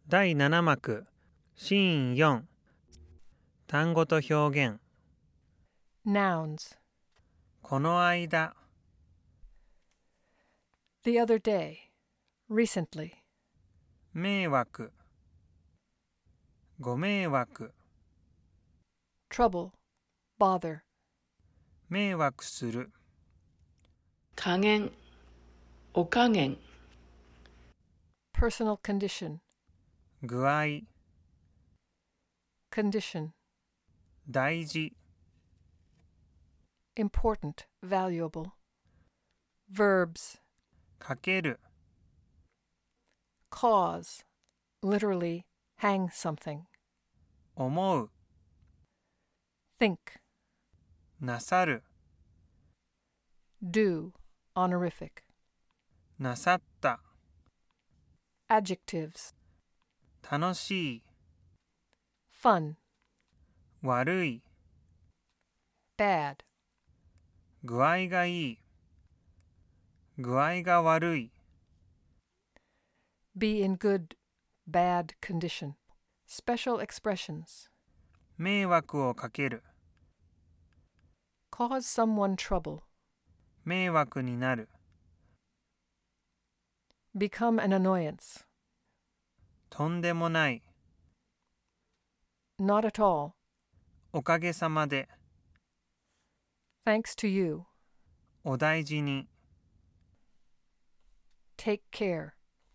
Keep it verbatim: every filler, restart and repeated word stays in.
だいなな幕シーンよん単語と表現 Nouns. この間 The other day. Recently. 迷惑ご迷惑 Trouble. Bother. 迷惑する加減、お加減、 Personal condition. 具合 Condition. 大事 Important. Valuable. Verbs. かける Cause. Literally, hang something. 思う Think. なさる Do. Honorific. なさった Adjectives. 楽しい Fun. 悪い Bad. 具合がいい具合が悪い Be in good, bad condition. Special expressions. 迷惑をかける Cause someone trouble. 迷惑になる Become an annoyance. とんでもない Not at all. おかげさまで Thanks to you. お大事に Take care.